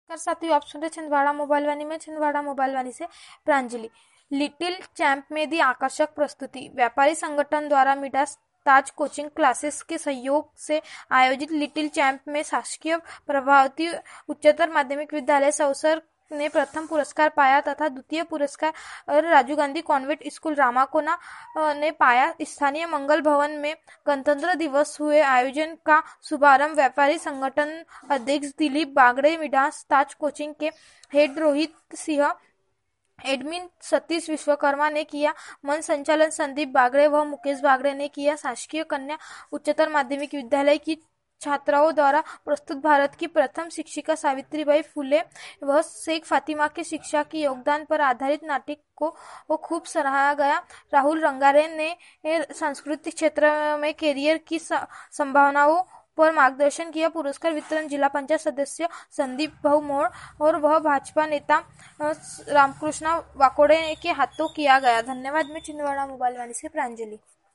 नमस्कार साथियों, आप सुन रहे छिंदवाड़ा मोबाइल वाणी में। छिंदवाड़ा मोबाइल वाणी से प्रांजलि। लिटिल चैंप में दी आकर्षक प्रस्तुति। व्यापारी संगठन द्वारा मिडास ताज कोचिंग क्लासेस के सहयोग से आयोजित लिटिल चैंप में शासकीय प्रभावती उच्चतर माध्यमिक विद्यालय सौसर ने प्रथम पुरस्कार पाया तथा द्वितीय पुरस्कार राजीव गांधी कॉन्वेंट स्कूल रामाकोना ने पाया। स्थानीय मंगल भवन में गणतंत्र दिवस हुए आयोजन का शुभारंभ व्यापारी संगठन अध्यक्ष दिलीप बागड़े, मिडास ताज कोचिंग के हेड रोहित सिंह, एडमिन सतीश विश्वकर्मा ने किया। मंच संचालन संदीप बागड़े व मुकेश बागड़े ने किया। शासकीय कन्या उच्चतर माध्यमिक विद्यालय की छात्राओं द्वारा प्रस्तुत भारत की प्रथम शिक्षिका सावित्रीबाई फुले व शेख फातिमा के शिक्षा की योगदान पर आधारित नाटक को खूब सराहा गया। राहुल रंगारे ने सांस्कृतिक क्षेत्र में करियर की संभावनाओं पर मार्गदर्शन किया। पुरस्कार वितरण जिला पंचायत सदस्य संदीप भाऊ मोड़ और वह भाजपा नेता रामकृष्ण वाकोड़े के हाथों किया गया। धन्यवाद। मैं छिंदवाड़ा मोबाइल वाणी से प्रांजलि।